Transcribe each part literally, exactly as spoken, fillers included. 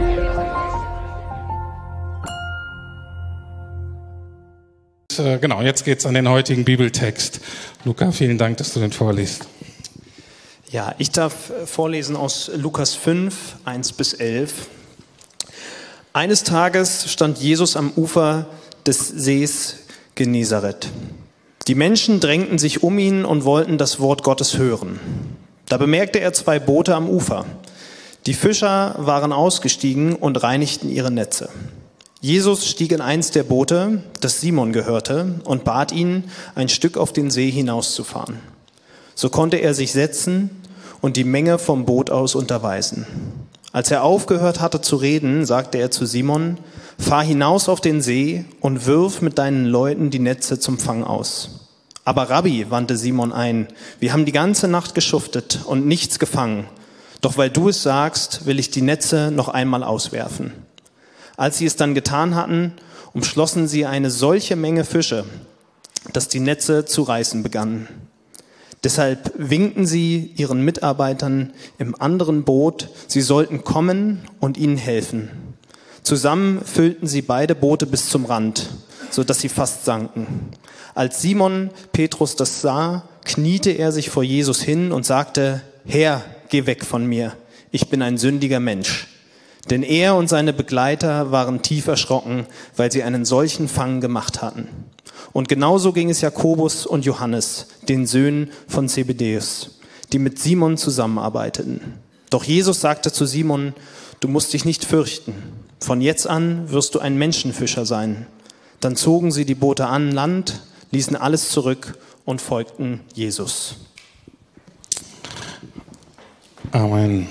Genau, jetzt geht's an den heutigen Bibeltext. Luca, vielen Dank, dass du den vorliest. Ja, ich darf vorlesen aus Lukas fünf, eins bis elf. Eines Tages stand Jesus am Ufer des Sees Genezareth. Die Menschen drängten sich um ihn und wollten das Wort Gottes hören. Da bemerkte er zwei Boote am Ufer. Die Fischer waren ausgestiegen und reinigten ihre Netze. Jesus stieg in eins der Boote, das Simon gehörte, und bat ihn, ein Stück auf den See hinauszufahren. So konnte er sich setzen und die Menge vom Boot aus unterweisen. Als er aufgehört hatte zu reden, sagte er zu Simon: Fahr hinaus auf den See und wirf mit deinen Leuten die Netze zum Fang aus. Aber Rabbi, wandte Simon ein, wir haben die ganze Nacht geschuftet und nichts gefangen. Doch weil du es sagst, will ich die Netze noch einmal auswerfen. Als sie es dann getan hatten, umschlossen sie eine solche Menge Fische, dass die Netze zu reißen begannen. Deshalb winkten sie ihren Mitarbeitern im anderen Boot, sie sollten kommen und ihnen helfen. Zusammen füllten sie beide Boote bis zum Rand, so dass sie fast sanken. Als Simon Petrus das sah, kniete er sich vor Jesus hin und sagte: Herr, geh weg von mir, ich bin ein sündiger Mensch. Denn er und seine Begleiter waren tief erschrocken, weil sie einen solchen Fang gemacht hatten. Und genauso ging es Jakobus und Johannes, den Söhnen von Zebedäus, die mit Simon zusammenarbeiteten. Doch Jesus sagte zu Simon: Du musst dich nicht fürchten. Von jetzt an wirst du ein Menschenfischer sein. Dann zogen sie die Boote an Land, ließen alles zurück und folgten Jesus. Amen.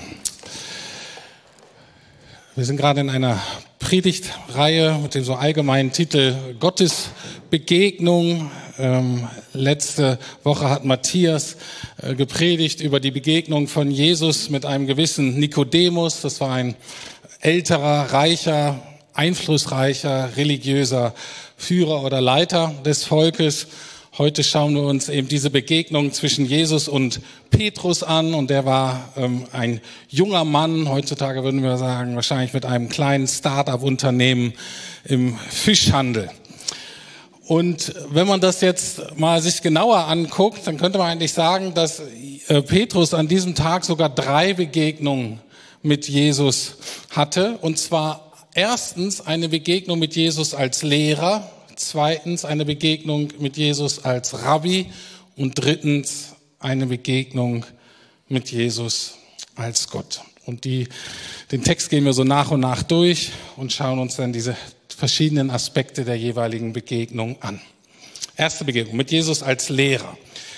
Wir sind gerade in einer Predigtreihe mit dem so allgemeinen Titel Gottes Begegnung. Ähm, letzte Woche hat Matthias äh, gepredigt über die Begegnung von Jesus mit einem gewissen Nikodemus. Das war ein älterer, reicher, einflussreicher, religiöser Führer oder Leiter des Volkes. Heute schauen wir uns eben diese Begegnung zwischen Jesus und Petrus an, und der war ähm, ein junger Mann, heutzutage würden wir sagen, wahrscheinlich mit einem kleinen Start-up-Unternehmen im Fischhandel. Und wenn man das jetzt mal sich genauer anguckt, dann könnte man eigentlich sagen, dass äh, Petrus an diesem Tag sogar drei Begegnungen mit Jesus hatte, und zwar erstens eine Begegnung mit Jesus als Lehrer, zweitens eine Begegnung mit Jesus als Rabbi und drittens eine Begegnung mit Jesus als Gott. Und die, den Text gehen wir so nach und nach durch und schauen uns dann diese verschiedenen Aspekte der jeweiligen Begegnung an. Erste Begegnung mit Jesus als Lehrer.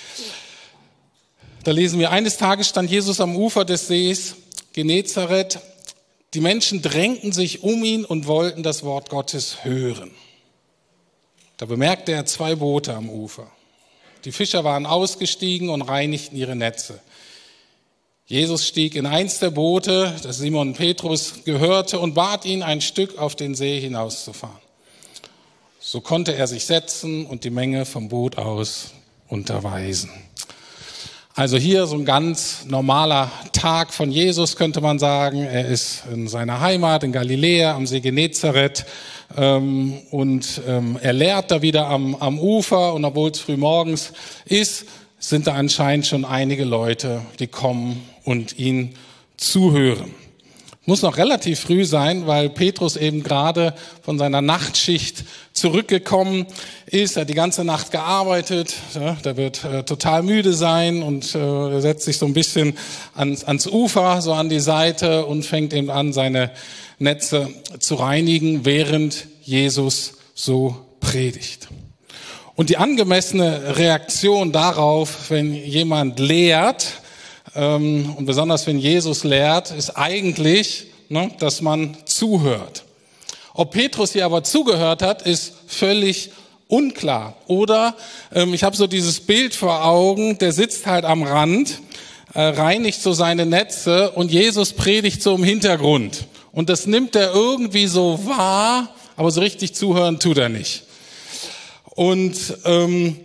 Da lesen wir: Eines Tages stand Jesus am Ufer des Sees Genezareth. Die Menschen drängten sich um ihn und wollten das Wort Gottes hören. Da bemerkte er zwei Boote am Ufer. Die Fischer waren ausgestiegen und reinigten ihre Netze. Jesus stieg in eins der Boote, das Simon Petrus gehörte, und bat ihn, ein Stück auf den See hinauszufahren. So konnte er sich setzen und die Menge vom Boot aus unterweisen. Also hier so ein ganz normaler Tag von Jesus, könnte man sagen. Er ist in seiner Heimat in Galiläa am See Genezareth ähm, und ähm, er lehrt da wieder am, am Ufer, und obwohl es früh morgens ist, sind da anscheinend schon einige Leute, die kommen und ihn zuhören. Muss noch relativ früh sein, weil Petrus eben gerade von seiner Nachtschicht zurückgekommen ist. Er hat die ganze Nacht gearbeitet. Ja, der wird äh, total müde sein, und äh, er setzt sich so ein bisschen ans, ans Ufer, so an die Seite, und fängt eben an, seine Netze zu reinigen, während Jesus so predigt. Und die angemessene Reaktion darauf, wenn jemand lehrt, ähm, und besonders wenn Jesus lehrt, ist eigentlich, ne, dass man zuhört. Ob Petrus hier aber zugehört hat, ist völlig unklar. Oder ähm, ich habe so dieses Bild vor Augen, der sitzt halt am Rand, äh, reinigt so seine Netze, und Jesus predigt so im Hintergrund. Und das nimmt er irgendwie so wahr, aber so richtig zuhören tut er nicht. Und ähm,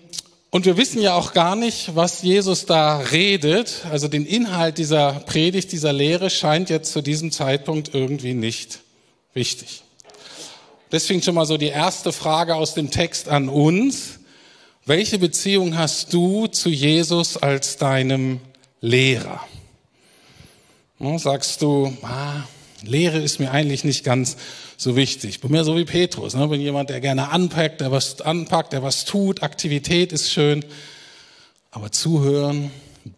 Und wir wissen ja auch gar nicht, was Jesus da redet. Also den Inhalt dieser Predigt, dieser Lehre scheint jetzt zu diesem Zeitpunkt irgendwie nicht wichtig. Deswegen schon mal so die erste Frage aus dem Text an uns. Welche Beziehung hast du zu Jesus als deinem Lehrer? Sagst du, ah, Lehre ist mir eigentlich nicht ganz so wichtig. Ich bin mir so wie Petrus, ne? Bin jemand, der gerne anpackt, der was anpackt, der was tut. Aktivität ist schön, aber zuhören.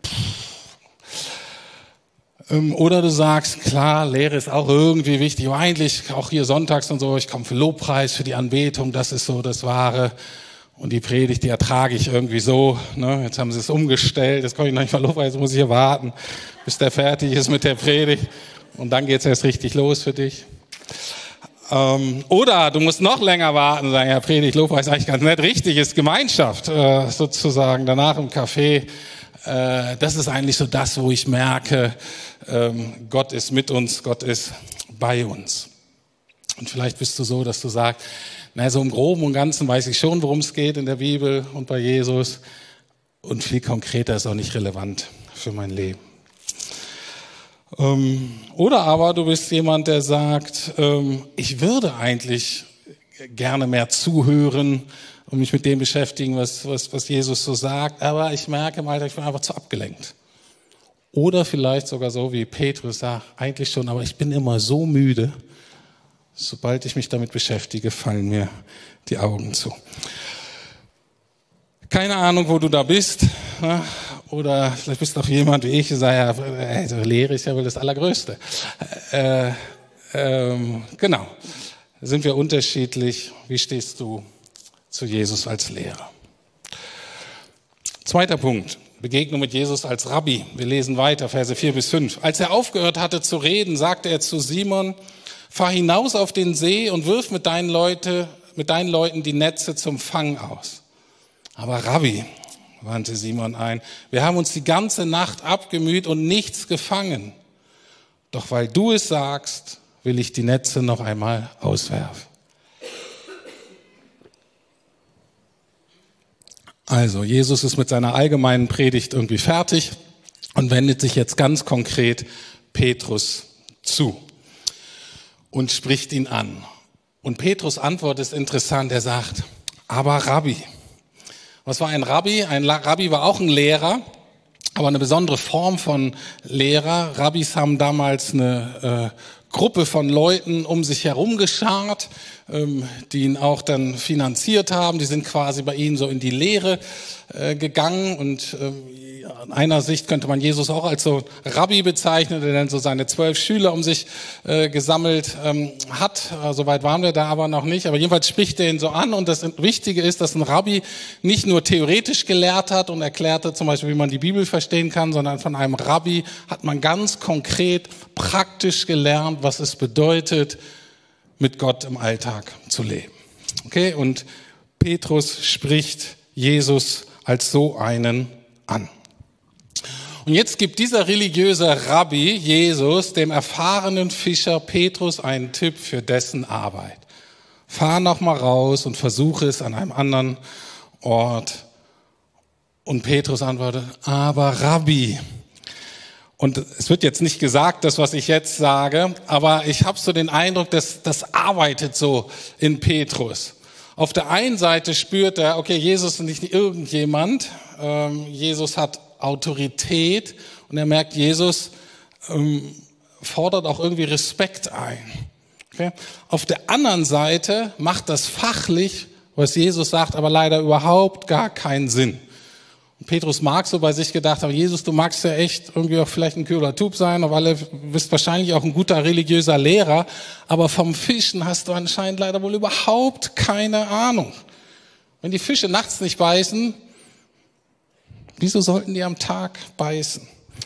Ähm, oder du sagst, klar, Lehre ist auch irgendwie wichtig, aber eigentlich auch hier sonntags und so, ich komme für Lobpreis, für die Anbetung, das ist so das Wahre. Und die Predigt, die ertrage ich irgendwie so. Ne? Jetzt haben sie es umgestellt, jetzt komme ich noch nicht mal Lobpreis, jetzt muss ich hier warten, bis der fertig ist mit der Predigt. Und dann geht es erst richtig los für dich. Ähm, oder du musst noch länger warten und sagen, ja, Predigt, Lobpreis ist eigentlich ganz nett. Richtig ist Gemeinschaft äh, sozusagen, danach im Café. Äh, das ist eigentlich so das, wo ich merke, ähm, Gott ist mit uns, Gott ist bei uns. Und vielleicht bist du so, dass du sagst, na, so im Groben und Ganzen weiß ich schon, worum es geht in der Bibel und bei Jesus. Und viel konkreter ist auch nicht relevant für mein Leben. Ähm, oder aber du bist jemand, der sagt, ähm, ich würde eigentlich gerne mehr zuhören und mich mit dem beschäftigen, was, was, was Jesus so sagt. Aber ich merke mal, ich bin einfach zu abgelenkt. Oder vielleicht sogar so wie Petrus sagt, eigentlich schon, aber ich bin immer so müde. Sobald ich mich damit beschäftige, fallen mir die Augen zu. Keine Ahnung, wo du da bist. Ne? Oder vielleicht bist du auch jemand wie ich, der sagt, ja, also Lehre ist ja wohl das Allergrößte. Äh, ähm, genau. Da sind wir unterschiedlich. Wie stehst du zu Jesus als Lehrer? Zweiter Punkt. Begegnung mit Jesus als Rabbi. Wir lesen weiter, Verse vier bis fünf. Als er aufgehört hatte zu reden, sagte er zu Simon, fahr hinaus auf den See und wirf mit deinen, Leute, mit deinen Leuten die Netze zum Fang aus. Aber Rabbi, wandte Simon ein, wir haben uns die ganze Nacht abgemüht und nichts gefangen. Doch weil du es sagst, will ich die Netze noch einmal auswerfen. Also, Jesus ist mit seiner allgemeinen Predigt irgendwie fertig und wendet sich jetzt ganz konkret Petrus zu und spricht ihn an. Und Petrus' Antwort ist interessant, er sagt, aber Rabbi. Was war ein Rabbi? Ein Rabbi war auch ein Lehrer, aber eine besondere Form von Lehrer. Rabbis haben damals eine äh, Gruppe von Leuten um sich herum geschart, ähm, die ihn auch dann finanziert haben. Die sind quasi bei ihnen so in die Lehre äh, gegangen und ähm, an einer Sicht könnte man Jesus auch als so Rabbi bezeichnen, der dann so seine zwölf Schüler um sich äh, gesammelt ähm, hat. Äh, Soweit waren wir da aber noch nicht. Aber jedenfalls spricht er ihn so an. Und das Wichtige ist, dass ein Rabbi nicht nur theoretisch gelehrt hat und erklärte zum Beispiel, wie man die Bibel verstehen kann, sondern von einem Rabbi hat man ganz konkret praktisch gelernt, was es bedeutet, mit Gott im Alltag zu leben. Okay? Und Petrus spricht Jesus als so einen an. Und jetzt gibt dieser religiöse Rabbi Jesus dem erfahrenen Fischer Petrus einen Tipp für dessen Arbeit. Fahr noch mal raus und versuche es an einem anderen Ort. Und Petrus antwortet, aber Rabbi. Und es wird jetzt nicht gesagt, das, was ich jetzt sage, aber ich habe so den Eindruck, dass das arbeitet so in Petrus. Auf der einen Seite spürt er, okay, Jesus ist nicht irgendjemand, ähm, Jesus hat Autorität und er merkt, Jesus ähm, fordert auch irgendwie Respekt ein. Okay? Auf der anderen Seite macht das fachlich, was Jesus sagt, aber leider überhaupt gar keinen Sinn. Und Petrus mag so bei sich gedacht haben, Jesus, du magst ja echt irgendwie auch vielleicht ein kühler Typ sein, auf alle bist wahrscheinlich auch ein guter religiöser Lehrer, aber vom Fischen hast du anscheinend leider wohl überhaupt keine Ahnung. Wenn die Fische nachts nicht beißen, wieso sollten die am Tag beißen?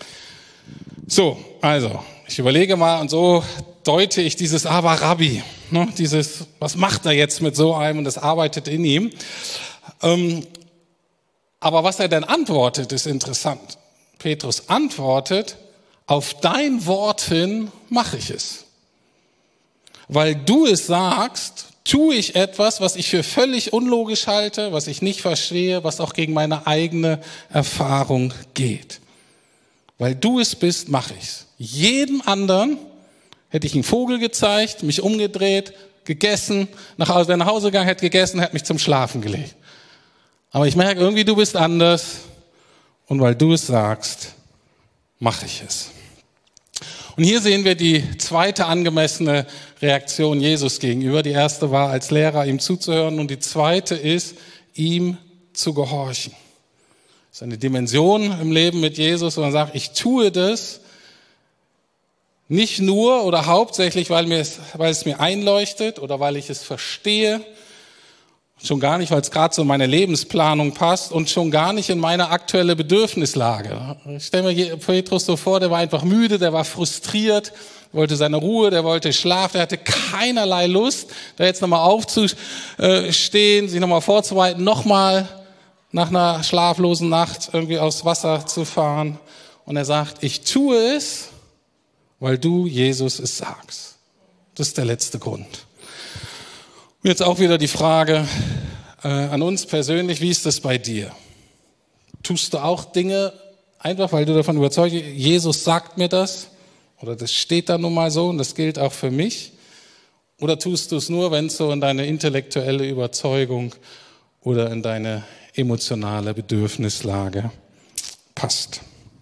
So, also, ich überlege mal und so deute ich dieses Aber Rabbi, ne, dieses, was macht er jetzt mit so einem und das arbeitet in ihm. Ähm, aber was er dann antwortet, ist interessant. Petrus antwortet, auf dein Wort hin mache ich es. Weil du es sagst, tue ich etwas, was ich für völlig unlogisch halte, was ich nicht verstehe, was auch gegen meine eigene Erfahrung geht. Weil du es bist, mache ich's. Jedem anderen hätte ich einen Vogel gezeigt, mich umgedreht, gegessen, nach Hause, wäre nach Hause gegangen, hätte gegessen, hätte mich zum Schlafen gelegt. Aber ich merke irgendwie, du bist anders und weil du es sagst, mache ich es. Und hier sehen wir die zweite angemessene Reaktion Jesus gegenüber. Die erste war, als Lehrer ihm zuzuhören und die zweite ist, ihm zu gehorchen. Das ist eine Dimension im Leben mit Jesus, wo man sagt, ich tue das nicht nur oder hauptsächlich, weil, mir es, weil es mir einleuchtet oder weil ich es verstehe, schon gar nicht, weil es gerade so in meine Lebensplanung passt und schon gar nicht in meine aktuelle Bedürfnislage. Ich stelle mir Petrus so vor, der war einfach müde, der war frustriert, wollte seine Ruhe, der wollte Schlaf, der hatte keinerlei Lust, da jetzt nochmal aufzustehen, sich nochmal vorzubereiten, nochmal nach einer schlaflosen Nacht irgendwie aufs Wasser zu fahren. Und er sagt, ich tue es, weil du, Jesus, es sagst. Das ist der letzte Grund. Und jetzt auch wieder die Frage äh, an uns persönlich, wie ist das bei dir? Tust du auch Dinge einfach, weil du davon überzeugt bist, Jesus sagt mir das oder das steht da nun mal so und das gilt auch für mich? Oder tust du es nur, wenn es so in deine intellektuelle Überzeugung oder in deine emotionale Bedürfnislage passt?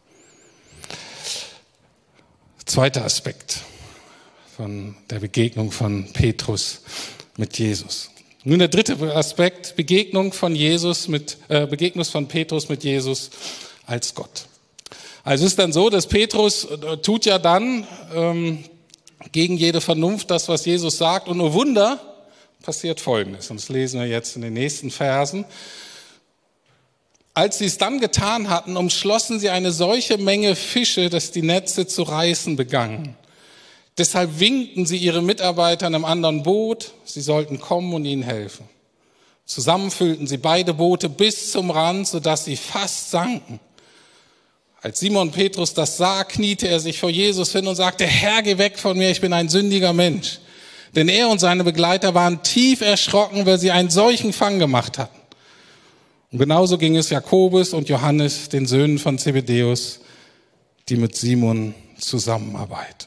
Zweiter Aspekt von der Begegnung von Petrus mit Jesus. Nun der dritte Aspekt, Begegnung von Jesus mit, äh, Begegnung von Petrus mit Jesus als Gott. Also es ist dann so, dass Petrus äh, tut ja dann ähm, gegen jede Vernunft das, was Jesus sagt. Und nur Wunder passiert Folgendes. Und das lesen wir jetzt in den nächsten Versen. Als sie es dann getan hatten, umschlossen sie eine solche Menge Fische, dass die Netze zu reißen begannen. Deshalb winkten sie ihre Mitarbeiter in einem anderen Boot, sie sollten kommen und ihnen helfen. Zusammen füllten sie beide Boote bis zum Rand, sodass sie fast sanken. Als Simon Petrus das sah, kniete er sich vor Jesus hin und sagte, Herr, geh weg von mir, ich bin ein sündiger Mensch. Denn er und seine Begleiter waren tief erschrocken, weil sie einen solchen Fang gemacht hatten. Und genauso ging es Jakobus und Johannes, den Söhnen von Zebedäus, die mit Simon zusammenarbeiten.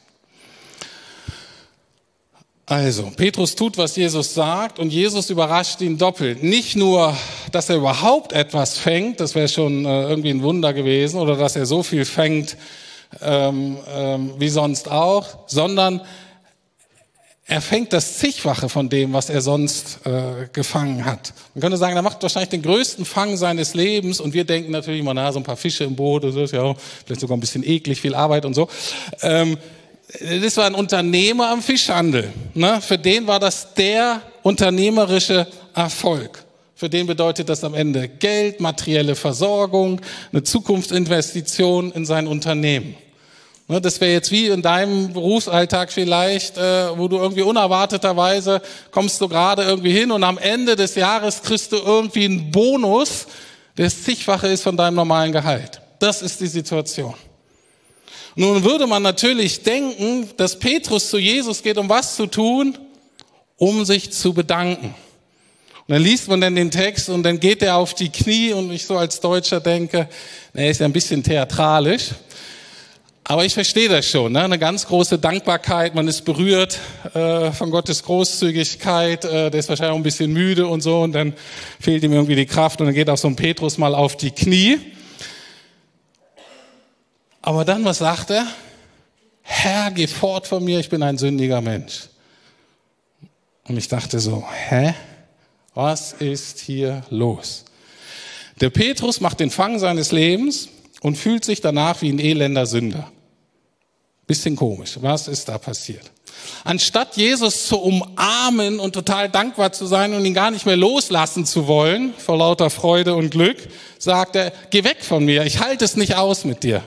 Also, Petrus tut, was Jesus sagt und Jesus überrascht ihn doppelt. Nicht nur, dass er überhaupt etwas fängt, das wäre schon äh, irgendwie ein Wunder gewesen, oder dass er so viel fängt ähm, ähm, wie sonst auch, sondern er fängt das Zigfache von dem, was er sonst äh, gefangen hat. Man könnte sagen, er macht wahrscheinlich den größten Fang seines Lebens und wir denken natürlich immer, na, so ein paar Fische im Boot, das ist ja auch vielleicht sogar ein bisschen eklig, viel Arbeit und so. Ähm, Das war ein Unternehmer am Fischhandel. Ne? Für den war das der unternehmerische Erfolg. Für den bedeutet das am Ende Geld, materielle Versorgung, eine Zukunftsinvestition in sein Unternehmen. Ne? Das wäre jetzt wie in deinem Berufsalltag vielleicht, äh, wo du irgendwie unerwarteterweise kommst du gerade irgendwie hin und am Ende des Jahres kriegst du irgendwie einen Bonus, der das Zigfache ist von deinem normalen Gehalt. Das ist die Situation. Nun würde man natürlich denken, dass Petrus zu Jesus geht, um was zu tun? Um sich zu bedanken. Und dann liest man dann den Text und dann geht er auf die Knie und ich so als Deutscher denke, na, er ist ja ein bisschen theatralisch. Aber ich verstehe das schon, ne? Eine ganz große Dankbarkeit, man ist berührt äh, von Gottes Großzügigkeit, äh, der ist wahrscheinlich auch ein bisschen müde und so und dann fehlt ihm irgendwie die Kraft und dann geht auch so ein Petrus mal auf die Knie. Aber dann, was sagt er? Herr, geh fort von mir, ich bin ein sündiger Mensch. Und ich dachte so, hä? Was ist hier los? Der Petrus macht den Fang seines Lebens und fühlt sich danach wie ein elender Sünder. Bisschen komisch, was ist da passiert? Anstatt Jesus zu umarmen und total dankbar zu sein und ihn gar nicht mehr loslassen zu wollen, vor lauter Freude und Glück, sagt er, geh weg von mir, ich halte es nicht aus mit dir.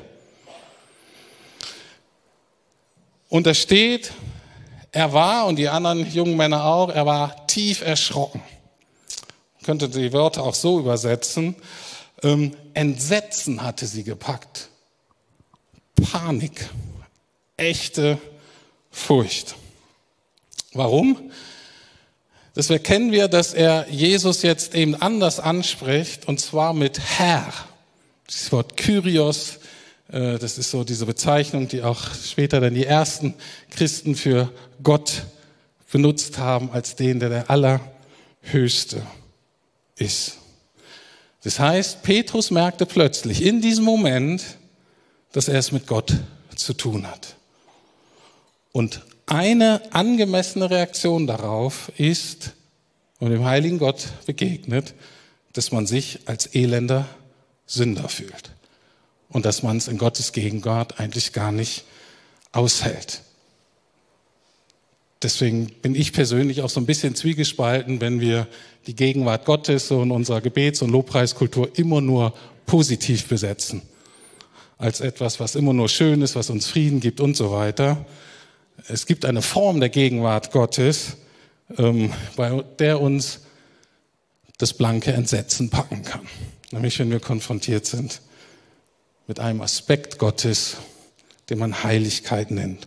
Und da steht, er war, und die anderen jungen Männer auch, er war tief erschrocken. Man könnte die Wörter auch so übersetzen. Ähm, Entsetzen hatte sie gepackt. Panik. Echte Furcht. Warum? Das erkennen wir, dass er Jesus jetzt eben anders anspricht, und zwar mit Herr. Das Wort Kyrios, das ist so diese Bezeichnung, die auch später dann die ersten Christen für Gott benutzt haben, als den, der der Allerhöchste ist. Das heißt, Petrus merkte plötzlich in diesem Moment, dass er es mit Gott zu tun hat. Und eine angemessene Reaktion darauf ist, wenn man dem heiligen Gott begegnet, dass man sich als elender Sünder fühlt. Und dass man es in Gottes Gegenwart eigentlich gar nicht aushält. Deswegen bin ich persönlich auch so ein bisschen zwiegespalten, wenn wir die Gegenwart Gottes so in unserer Gebets- und Lobpreiskultur immer nur positiv besetzen. Als etwas, was immer nur schön ist, was uns Frieden gibt und so weiter. Es gibt eine Form der Gegenwart Gottes, ähm, bei der uns das blanke Entsetzen packen kann. Nämlich wenn wir konfrontiert sind mit einem Aspekt Gottes, den man Heiligkeit nennt.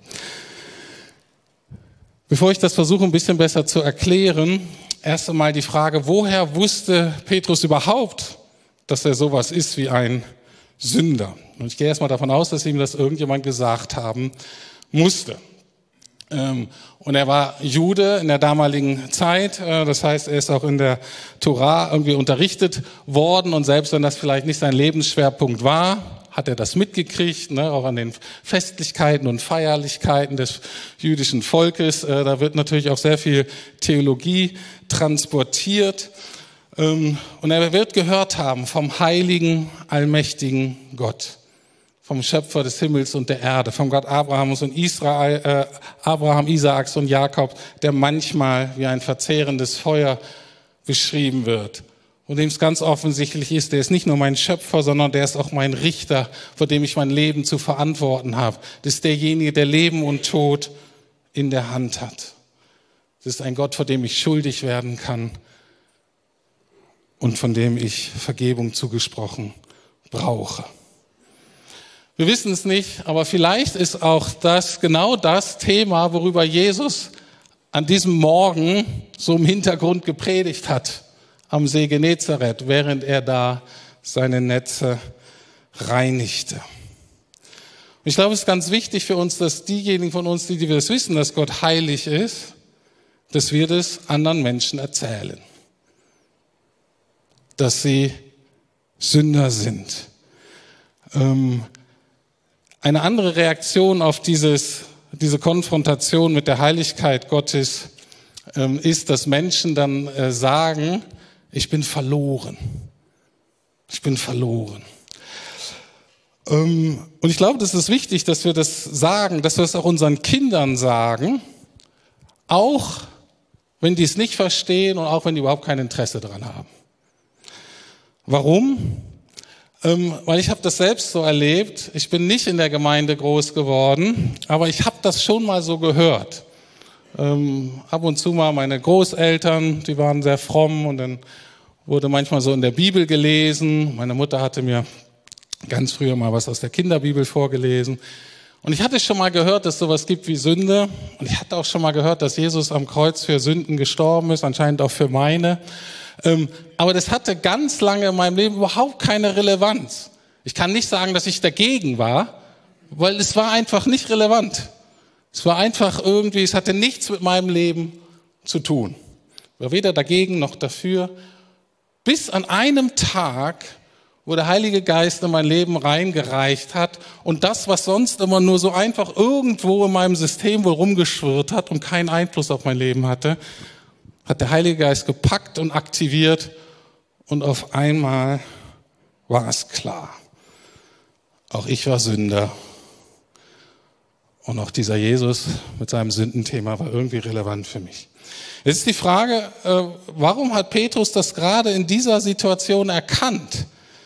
Bevor ich das versuche, ein bisschen besser zu erklären, erst einmal die Frage, woher wusste Petrus überhaupt, dass er sowas ist wie ein Sünder? Und ich gehe erstmal davon aus, dass ihm das irgendjemand gesagt haben musste. Und er war Jude in der damaligen Zeit, das heißt, er ist auch in der Tora irgendwie unterrichtet worden, und selbst wenn das vielleicht nicht sein Lebensschwerpunkt war, hat er das mitgekriegt, ne, auch an den Festlichkeiten und Feierlichkeiten des jüdischen Volkes. Da wird natürlich auch sehr viel Theologie transportiert. Und er wird gehört haben vom heiligen, allmächtigen Gott, vom Schöpfer des Himmels und der Erde, vom Gott Abrahams und Israel, äh, Abraham, Isaaks und Jakob, der manchmal wie ein verzehrendes Feuer beschrieben wird. Und dem es ganz offensichtlich ist, der ist nicht nur mein Schöpfer, sondern der ist auch mein Richter, vor dem ich mein Leben zu verantworten habe. Das ist derjenige, der Leben und Tod in der Hand hat. Das ist ein Gott, vor dem ich schuldig werden kann und von dem ich Vergebung zugesprochen brauche. Wir wissen es nicht, aber vielleicht ist auch das genau das Thema, worüber Jesus an diesem Morgen so im Hintergrund gepredigt hat am See Genezareth, während er da seine Netze reinigte. Und ich glaube, es ist ganz wichtig für uns, dass diejenigen von uns, die, die wir das wissen, dass Gott heilig ist, dass wir das anderen Menschen erzählen. Dass sie Sünder sind. Ähm, Eine andere Reaktion auf dieses, diese Konfrontation mit der Heiligkeit Gottes ähm, ist, dass Menschen dann äh, sagen, ich bin verloren. Ich bin verloren. Ähm, und ich glaube, das ist wichtig, dass wir das sagen, dass wir es auch unseren Kindern sagen, auch wenn die es nicht verstehen und auch wenn die überhaupt kein Interesse daran haben. Warum? Ähm, weil ich habe das selbst so erlebt. Ich bin nicht in der Gemeinde groß geworden, aber ich habe das schon mal so gehört. Ähm, ab und zu mal meine Großeltern, die waren sehr fromm, und dann wurde manchmal so in der Bibel gelesen. Meine Mutter hatte mir ganz früher mal was aus der Kinderbibel vorgelesen. Und ich hatte schon mal gehört, dass es sowas gibt wie Sünde. Und ich hatte auch schon mal gehört, dass Jesus am Kreuz für Sünden gestorben ist, anscheinend auch für meine. Ähm, aber das hatte ganz lange in meinem Leben überhaupt keine Relevanz. Ich kann nicht sagen, dass ich dagegen war, weil es war einfach nicht relevant. Es war einfach irgendwie, es hatte nichts mit meinem Leben zu tun. Ich war weder dagegen noch dafür. Bis an einem Tag, wo der Heilige Geist in mein Leben reingereicht hat und das, was sonst immer nur so einfach irgendwo in meinem System wohl rumgeschwirrt hat und keinen Einfluss auf mein Leben hatte, hat der Heilige Geist gepackt und aktiviert, und auf einmal war es klar. Auch ich war Sünder. Und auch dieser Jesus mit seinem Sündenthema war irgendwie relevant für mich. Jetzt ist die Frage, warum hat Petrus das gerade in dieser Situation erkannt?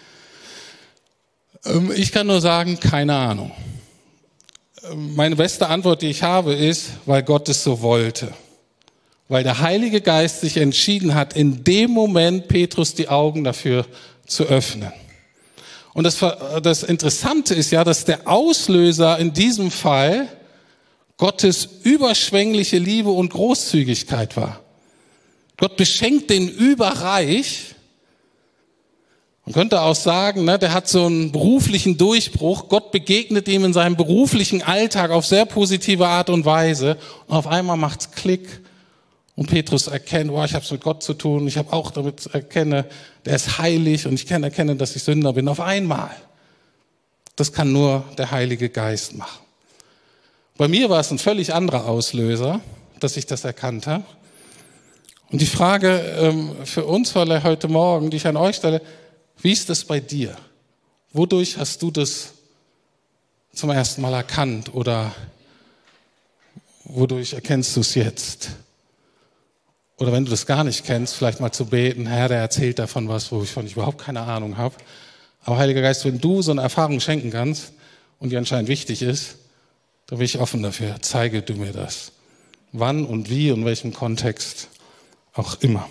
Ich kann nur sagen, keine Ahnung. Meine beste Antwort, die ich habe, ist, weil Gott es so wollte. Weil der Heilige Geist sich entschieden hat, in dem Moment Petrus die Augen dafür zu öffnen. Und das, das Interessante ist ja, dass der Auslöser in diesem Fall Gottes überschwängliche Liebe und Großzügigkeit war. Gott beschenkt den überreich. Man könnte auch sagen, ne, der hat so einen beruflichen Durchbruch. Gott begegnet ihm in seinem beruflichen Alltag auf sehr positive Art und Weise. Und auf einmal macht's Klick. Und Petrus erkennt, wow, ich habe es mit Gott zu tun. Ich habe auch damit erkenne, der ist heilig und ich kann erkennen, dass ich Sünder bin. Auf einmal. Das kann nur der Heilige Geist machen. Bei mir war es ein völlig anderer Auslöser, dass ich das erkannt habe. Und die Frage ähm, für uns heute Morgen, die ich an euch stelle, wie ist das bei dir? Wodurch hast du das zum ersten Mal erkannt oder wodurch erkennst du es jetzt? Oder wenn du das gar nicht kennst, vielleicht mal zu beten, Herr, der erzählt davon was, wovon ich überhaupt keine Ahnung habe. Aber Heiliger Geist, wenn du so eine Erfahrung schenken kannst und die anscheinend wichtig ist, dann bin ich offen dafür. Zeige du mir das. Wann und wie und in welchem Kontext auch immer.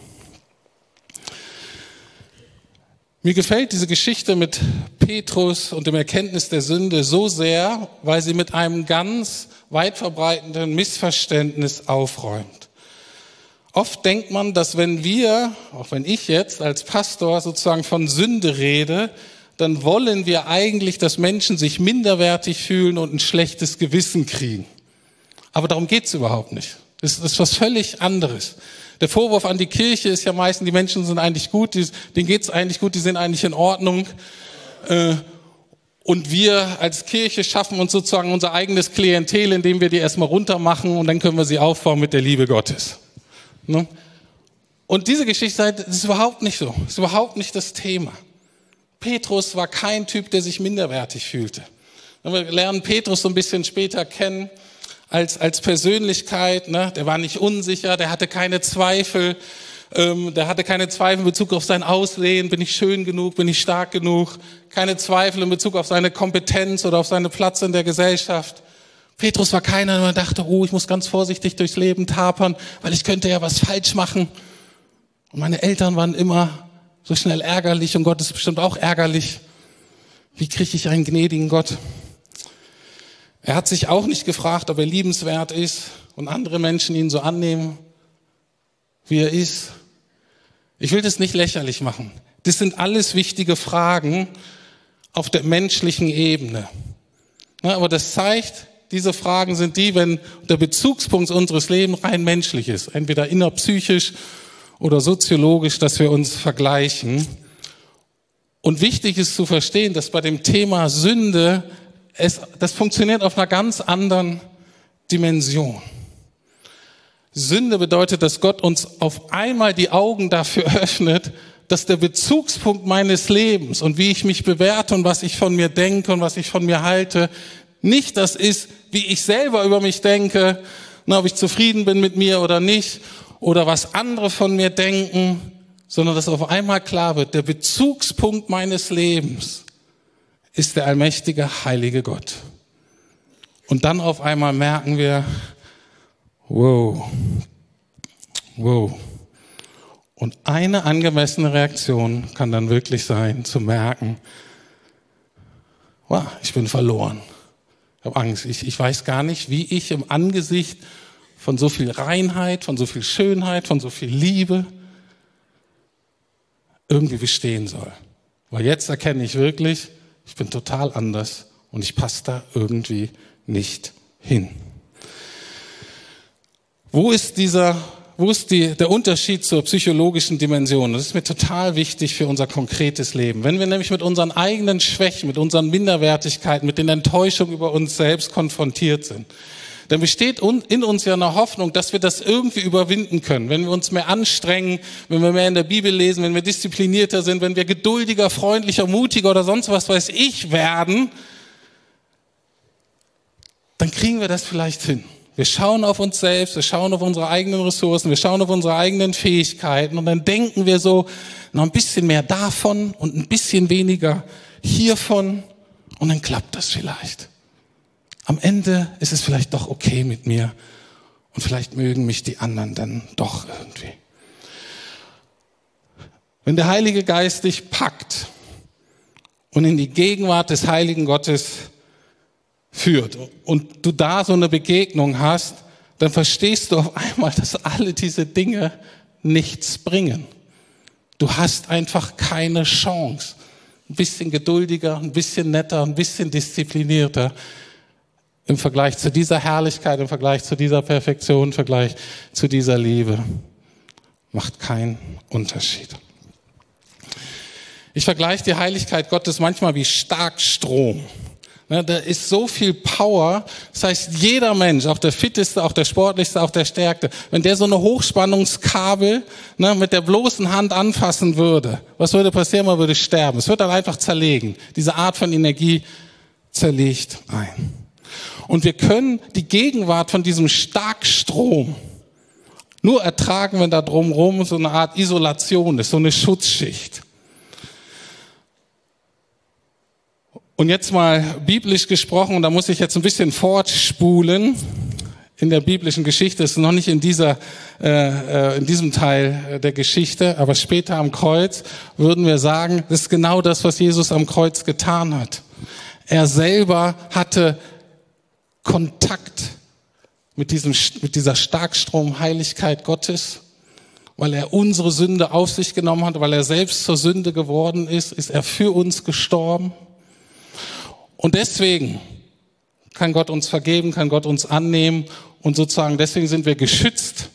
Mir gefällt diese Geschichte mit Petrus und dem Erkenntnis der Sünde so sehr, weil sie mit einem ganz weit verbreitenden Missverständnis aufräumt. Oft denkt man, dass wenn wir, auch wenn ich jetzt als Pastor sozusagen von Sünde rede, dann wollen wir eigentlich, dass Menschen sich minderwertig fühlen und ein schlechtes Gewissen kriegen. Aber darum geht's überhaupt nicht. Das ist was völlig anderes. Der Vorwurf an die Kirche ist ja meistens, die Menschen sind eigentlich gut, die, denen geht's eigentlich gut, die sind eigentlich in Ordnung. Und wir als Kirche schaffen uns sozusagen unser eigenes Klientel, indem wir die erstmal runtermachen und dann können wir sie aufbauen mit der Liebe Gottes. Und diese Geschichte ist überhaupt nicht so, ist überhaupt nicht das Thema. Petrus war kein Typ, der sich minderwertig fühlte. Wir lernen Petrus so ein bisschen später kennen als, als Persönlichkeit. Ne? Der war nicht unsicher, der hatte keine Zweifel. Ähm, der hatte keine Zweifel in Bezug auf sein Aussehen. Bin ich schön genug? Bin ich stark genug? Keine Zweifel in Bezug auf seine Kompetenz oder auf seinen Platz in der Gesellschaft. Petrus war keiner, der dachte, oh, ich muss ganz vorsichtig durchs Leben tapern, weil ich könnte ja was falsch machen. Und meine Eltern waren immer so schnell ärgerlich und Gott ist bestimmt auch ärgerlich. Wie kriege ich einen gnädigen Gott? Er hat sich auch nicht gefragt, ob er liebenswert ist und andere Menschen ihn so annehmen, wie er ist. Ich will das nicht lächerlich machen. Das sind alles wichtige Fragen auf der menschlichen Ebene. Aber das zeigt, diese Fragen sind die, wenn der Bezugspunkt unseres Lebens rein menschlich ist, entweder innerpsychisch oder soziologisch, dass wir uns vergleichen. Und wichtig ist zu verstehen, dass bei dem Thema Sünde, es, das funktioniert auf einer ganz anderen Dimension. Sünde bedeutet, dass Gott uns auf einmal die Augen dafür öffnet, dass der Bezugspunkt meines Lebens und wie ich mich bewerte und was ich von mir denke und was ich von mir halte, nicht das ist, wie ich selber über mich denke, na, ob ich zufrieden bin mit mir oder nicht, oder was andere von mir denken, sondern dass auf einmal klar wird, der Bezugspunkt meines Lebens ist der allmächtige, heilige Gott. Und dann auf einmal merken wir, wow, wow. Und eine angemessene Reaktion kann dann wirklich sein, zu merken, wow, ich bin verloren. Ich habe Angst. Ich, ich weiß gar nicht, wie ich im Angesicht von so viel Reinheit, von so viel Schönheit, von so viel Liebe irgendwie bestehen soll. Weil jetzt erkenne ich wirklich, ich bin total anders und ich passe da irgendwie nicht hin. Wo ist dieser, wo ist die, der Unterschied zur psychologischen Dimension? Das ist mir total wichtig für unser konkretes Leben. Wenn wir nämlich mit unseren eigenen Schwächen, mit unseren Minderwertigkeiten, mit den Enttäuschungen über uns selbst konfrontiert sind, dann besteht in uns ja eine Hoffnung, dass wir das irgendwie überwinden können. Wenn wir uns mehr anstrengen, wenn wir mehr in der Bibel lesen, wenn wir disziplinierter sind, wenn wir geduldiger, freundlicher, mutiger oder sonst was weiß ich werden, dann kriegen wir das vielleicht hin. Wir schauen auf uns selbst, wir schauen auf unsere eigenen Ressourcen, wir schauen auf unsere eigenen Fähigkeiten und dann denken wir so, noch ein bisschen mehr davon und ein bisschen weniger hiervon und dann klappt das vielleicht. Am Ende ist es vielleicht doch okay mit mir und vielleicht mögen mich die anderen dann doch irgendwie. Wenn der Heilige Geist dich packt und in die Gegenwart des Heiligen Gottes führt und du da so eine Begegnung hast, dann verstehst du auf einmal, dass alle diese Dinge nichts bringen. Du hast einfach keine Chance. Ein bisschen geduldiger, ein bisschen netter, ein bisschen disziplinierter im Vergleich zu dieser Herrlichkeit, im Vergleich zu dieser Perfektion, im Vergleich zu dieser Liebe. Macht keinen Unterschied. Ich vergleiche die Heiligkeit Gottes manchmal wie Starkstrom. Ne, da ist so viel Power, das heißt, jeder Mensch, auch der Fitteste, auch der Sportlichste, auch der Stärkste, wenn der so eine Hochspannungskabel ne, mit der bloßen Hand anfassen würde, was würde passieren? Man würde sterben. Es wird dann einfach zerlegen. Diese Art von Energie zerlegt ein. Und wir können die Gegenwart von diesem Starkstrom nur ertragen, wenn da drumherum so eine Art Isolation ist, so eine Schutzschicht. Und jetzt mal biblisch gesprochen, und da muss ich jetzt ein bisschen fortspulen in der biblischen Geschichte, das ist noch nicht in dieser, äh, in diesem Teil der Geschichte, aber später am Kreuz würden wir sagen, das ist genau das, was Jesus am Kreuz getan hat. Er selber hatte Kontakt mit diesem, mit dieser Starkstrom-Heiligkeit Gottes, weil er unsere Sünde auf sich genommen hat, weil er selbst zur Sünde geworden ist, ist er für uns gestorben. Und deswegen kann Gott uns vergeben, kann Gott uns annehmen und sozusagen deswegen sind wir geschützt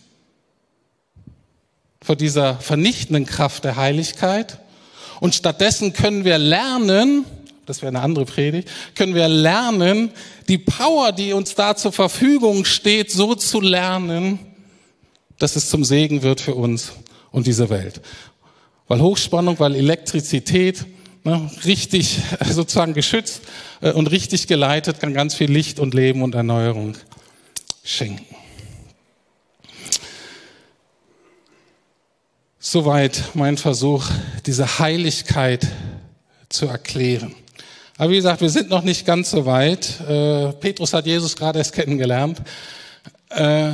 vor dieser vernichtenden Kraft der Heiligkeit. Und stattdessen können wir lernen, das wäre eine andere Predigt, können wir lernen, die Power, die uns da zur Verfügung steht, so zu lernen, dass es zum Segen wird für uns und diese Welt. Weil Hochspannung, weil Elektrizität, ne, richtig sozusagen geschützt äh, und richtig geleitet, kann ganz viel Licht und Leben und Erneuerung schenken. Soweit mein Versuch, diese Heiligkeit zu erklären. Aber wie gesagt, wir sind noch nicht ganz so weit. Äh, Petrus hat Jesus gerade erst kennengelernt. Äh,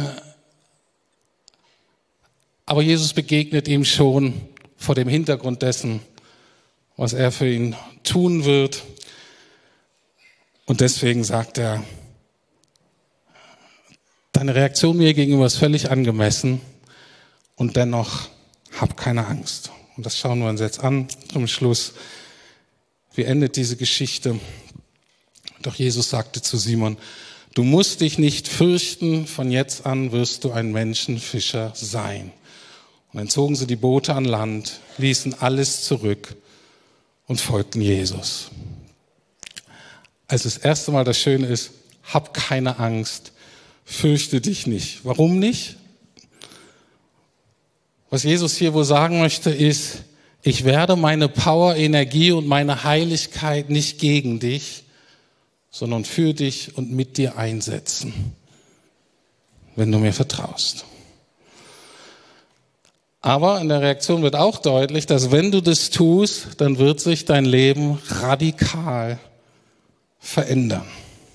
aber Jesus begegnet ihm schon vor dem Hintergrund dessen, was er für ihn tun wird. Und deswegen sagt er, deine Reaktion mir gegenüber ist völlig angemessen und dennoch hab keine Angst. Und das schauen wir uns jetzt an zum Schluss. Wie endet diese Geschichte? Doch Jesus sagte zu Simon, du musst dich nicht fürchten, von jetzt an wirst du ein Menschenfischer sein. Und dann zogen sie die Boote an Land, ließen alles zurück und folgten Jesus. Also das erste Mal das Schöne ist, hab keine Angst, fürchte dich nicht. Warum nicht? Was Jesus hier wohl sagen möchte ist, ich werde meine Power, Energie und meine Heiligkeit nicht gegen dich, sondern für dich und mit dir einsetzen, wenn du mir vertraust. Aber in der Reaktion wird auch deutlich, dass wenn du das tust, dann wird sich dein Leben radikal verändern.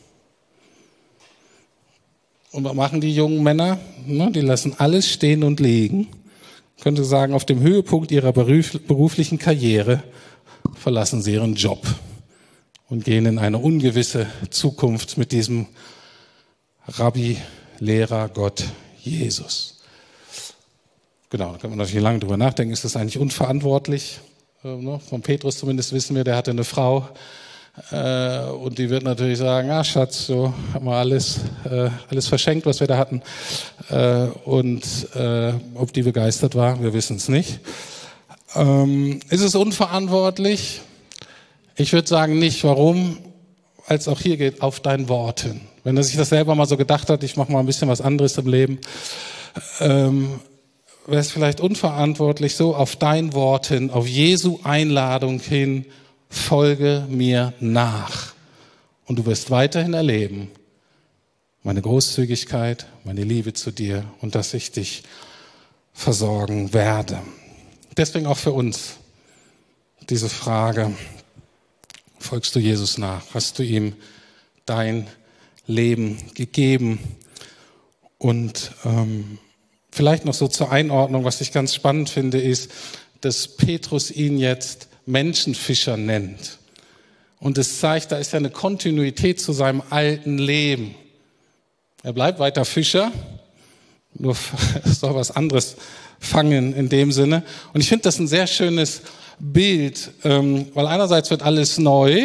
Und was machen die jungen Männer? Die lassen alles stehen und liegen. Ich könnte sagen, auf dem Höhepunkt ihrer beruflichen Karriere verlassen sie ihren Job und gehen in eine ungewisse Zukunft mit diesem Rabbi, Lehrer, Gott, Jesus. Genau, da kann man natürlich lange drüber nachdenken, ist das eigentlich unverantwortlich? Von Petrus zumindest wissen wir, der hatte eine Frau und die wird natürlich sagen, ah Schatz, so haben wir alles, alles verschenkt, was wir da hatten. Und ob die begeistert war, wir wissen es nicht. Ist es unverantwortlich? Ich würde sagen nicht. Warum? Weil es auch hier geht, auf dein Wort hin. Wenn er sich das selber mal so gedacht hat, ich mache mal ein bisschen was anderes im Leben, ähm, wäre es vielleicht unverantwortlich, so auf dein Wort hin, auf Jesu Einladung hin, folge mir nach. Und du wirst weiterhin erleben, meine Großzügigkeit, meine Liebe zu dir und dass ich dich versorgen werde. Deswegen auch für uns diese Frage, folgst du Jesus nach? Hast du ihm dein Leben gegeben? Und ähm, vielleicht noch so zur Einordnung, was ich ganz spannend finde, ist, dass Petrus ihn jetzt Menschenfischer nennt. Und es zeigt, da ist ja eine Kontinuität zu seinem alten Leben. Er bleibt weiter Fischer, nur es soll was anderes fangen in dem Sinne. Und ich finde das ein sehr schönes Bild, weil einerseits wird alles neu,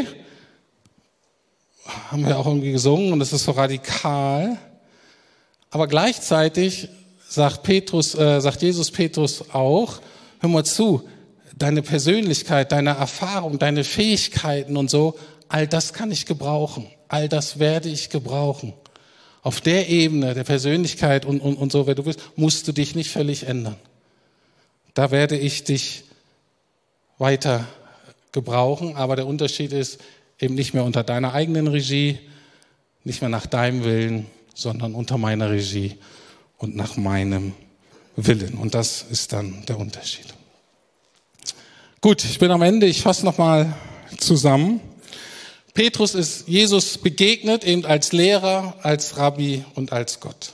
haben wir auch irgendwie gesungen und es ist so radikal, aber gleichzeitig sagt Petrus, äh, sagt Jesus Petrus auch, hör mal zu, deine Persönlichkeit, deine Erfahrung, deine Fähigkeiten und so, all das kann ich gebrauchen, all das werde ich gebrauchen. Auf der Ebene der Persönlichkeit und, und, und so, wer du bist, musst du dich nicht völlig ändern. Da werde ich dich weiter gebrauchen, aber der Unterschied ist eben nicht mehr unter deiner eigenen Regie, nicht mehr nach deinem Willen, sondern unter meiner Regie und nach meinem Willen. Und das ist dann der Unterschied. Gut, ich bin am Ende, ich fasse nochmal zusammen. Petrus ist Jesus begegnet, eben als Lehrer, als Rabbi und als Gott.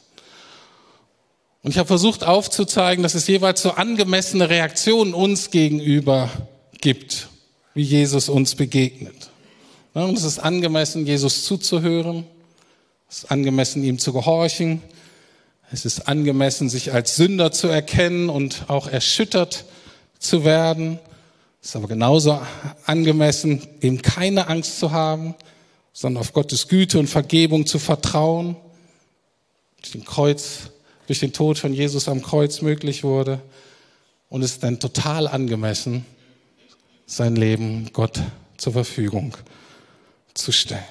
Und ich habe versucht aufzuzeigen, dass es jeweils so angemessene Reaktionen uns gegenüber gibt, wie Jesus uns begegnet. Und es ist angemessen, Jesus zuzuhören, es ist angemessen, ihm zu gehorchen, es ist angemessen, sich als Sünder zu erkennen und auch erschüttert zu werden. Es ist aber genauso angemessen, eben keine Angst zu haben, sondern auf Gottes Güte und Vergebung zu vertrauen, durch den Kreuz, durch den Tod von Jesus am Kreuz möglich wurde. Und es ist dann total angemessen, sein Leben Gott zur Verfügung zu stellen.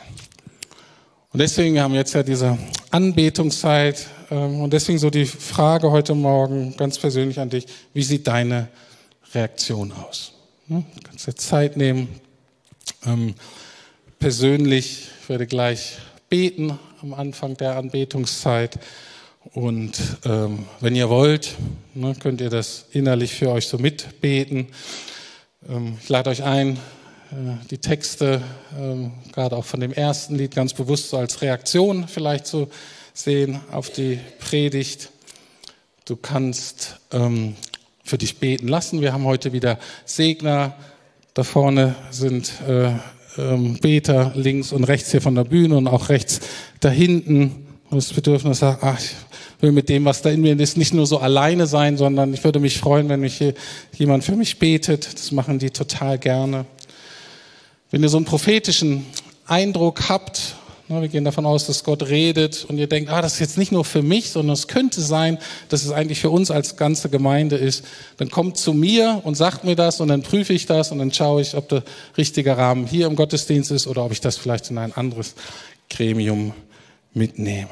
Und deswegen, wir haben jetzt ja diese Anbetungszeit und deswegen so die Frage heute Morgen ganz persönlich an dich, wie sieht deine Reaktion aus? Du kannst dir Zeit nehmen, ähm, persönlich, ich werde gleich beten am Anfang der Anbetungszeit und ähm, wenn ihr wollt, ne, könnt ihr das innerlich für euch so mitbeten. Ähm, ich lade euch ein, äh, die Texte, ähm, gerade auch von dem ersten Lied, ganz bewusst so als Reaktion vielleicht zu sehen auf die Predigt. Du kannst ähm, für dich beten lassen. Wir haben heute wieder Segner. Da vorne sind äh, ähm, Beter links und rechts hier von der Bühne und auch rechts da hinten. Und das Bedürfnis sagt, ach, ich will mit dem, was da in mir ist, nicht nur so alleine sein, sondern ich würde mich freuen, wenn mich hier jemand für mich betet. Das machen die total gerne. Wenn ihr so einen prophetischen Eindruck habt, wir gehen davon aus, dass Gott redet und ihr denkt, ah, das ist jetzt nicht nur für mich, sondern es könnte sein, dass es eigentlich für uns als ganze Gemeinde ist. Dann kommt zu mir und sagt mir das und dann prüfe ich das und dann schaue ich, ob der richtige Rahmen hier im Gottesdienst ist oder ob ich das vielleicht in ein anderes Gremium mitnehme.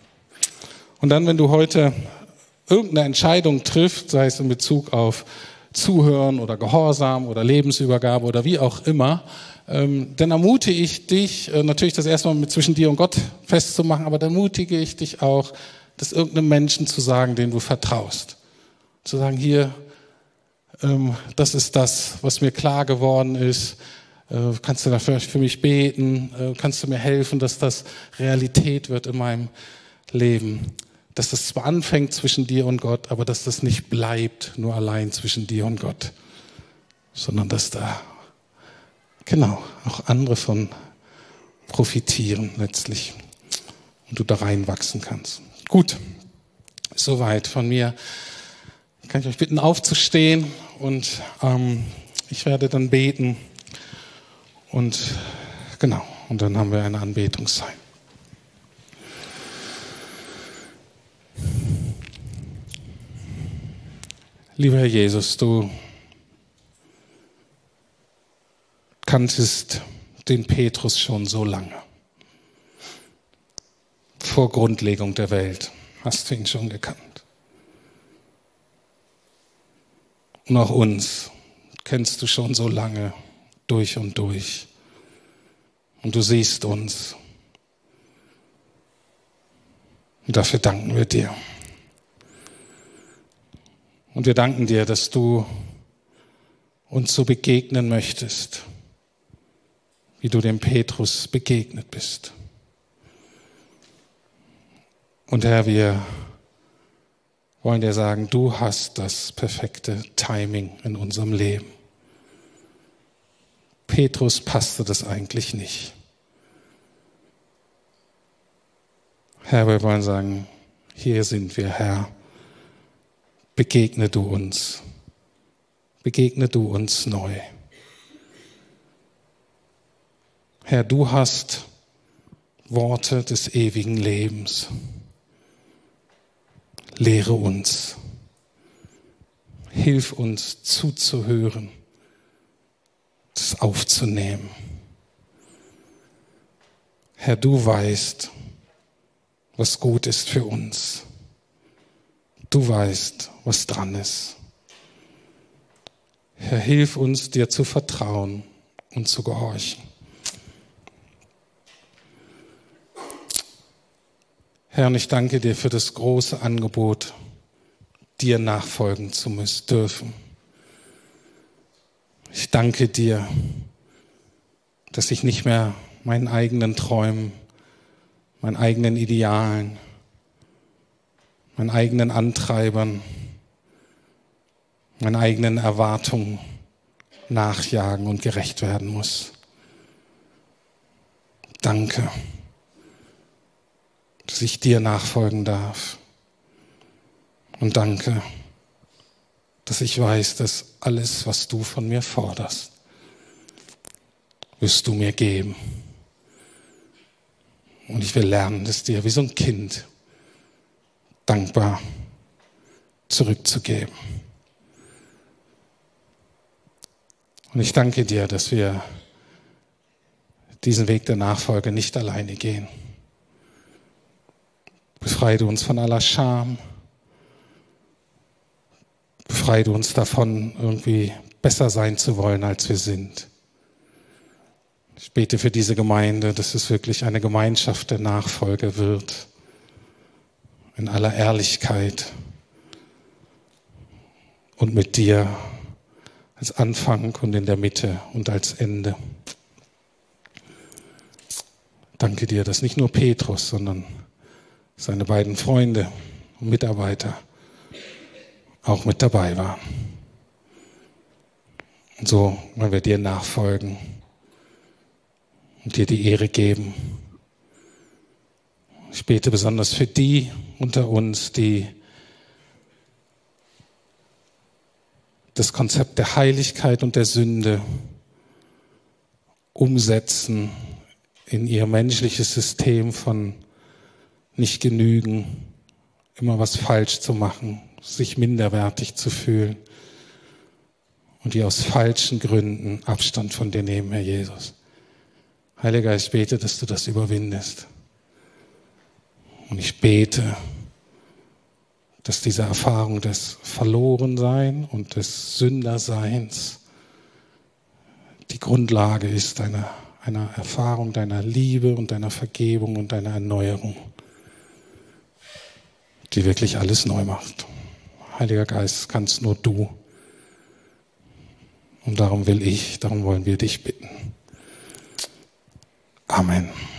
Und dann, wenn du heute irgendeine Entscheidung triffst, sei es in Bezug auf Zuhören oder Gehorsam oder Lebensübergabe oder wie auch immer, Ähm, dann ermutige ich dich, äh, natürlich das erstmal mit zwischen dir und Gott festzumachen, aber dann ermutige ich dich auch, das irgendeinem Menschen zu sagen, den du vertraust. Zu sagen, hier, ähm, das ist das, was mir klar geworden ist. Äh, kannst du dafür für mich beten? Äh, kannst du mir helfen, dass das Realität wird in meinem Leben? Dass das zwar anfängt zwischen dir und Gott, aber dass das nicht bleibt nur allein zwischen dir und Gott, sondern dass da genau, auch andere von profitieren letztlich und du da reinwachsen kannst. Gut, soweit von mir. Kann ich euch bitten, aufzustehen und ähm, ich werde dann beten und genau, und dann haben wir eine Anbetungszeit. Lieber Herr Jesus, du kanntest den Petrus schon so lange. Vor Grundlegung der Welt hast du ihn schon gekannt. Und auch uns kennst du schon so lange durch und durch. Und du siehst uns. Und dafür danken wir dir. Und wir danken dir, dass du uns so begegnen möchtest, wie du dem Petrus begegnet bist. Und Herr, wir wollen dir sagen, du hast das perfekte Timing in unserem Leben. Petrus passte das eigentlich nicht. Herr, wir wollen sagen, hier sind wir, Herr, begegne du uns. Begegne du uns neu. Herr, du hast Worte des ewigen Lebens. Lehre uns. Hilf uns zuzuhören, das aufzunehmen. Herr, du weißt, was gut ist für uns. Du weißt, was dran ist. Herr, hilf uns, dir zu vertrauen und zu gehorchen. Herr, und ich danke dir für das große Angebot, dir nachfolgen zu müssen, dürfen. Ich danke dir, dass ich nicht mehr meinen eigenen Träumen, meinen eigenen Idealen, meinen eigenen Antreibern, meinen eigenen Erwartungen nachjagen und gerecht werden muss. Danke, dass ich dir nachfolgen darf. Und danke, dass ich weiß, dass alles, was du von mir forderst, wirst du mir geben. Und ich will lernen, es dir wie so ein Kind dankbar zurückzugeben. Und ich danke dir, dass wir diesen Weg der Nachfolge nicht alleine gehen. Befreie uns von aller Scham. Befreie uns davon, irgendwie besser sein zu wollen, als wir sind. Ich bete für diese Gemeinde, dass es wirklich eine Gemeinschaft der Nachfolge wird. In aller Ehrlichkeit. Und mit dir als Anfang und in der Mitte und als Ende. Danke dir, dass nicht nur Petrus, sondern seine beiden Freunde und Mitarbeiter auch mit dabei waren. Und so wollen wir dir nachfolgen und dir die Ehre geben. Ich bete besonders für die unter uns, die das Konzept der Heiligkeit und der Sünde umsetzen in ihr menschliches System von nicht genügen, immer was falsch zu machen, sich minderwertig zu fühlen und die aus falschen Gründen Abstand von dir nehmen, Herr Jesus. Heiliger Geist, ich bete, dass du das überwindest. Und ich bete, dass diese Erfahrung des Verlorensein und des Sünderseins die Grundlage ist einer, einer Erfahrung deiner Liebe und deiner Vergebung und deiner Erneuerung, die wirklich alles neu macht. Heiliger Geist, kannst nur du. Und darum will ich, darum wollen wir dich bitten. Amen.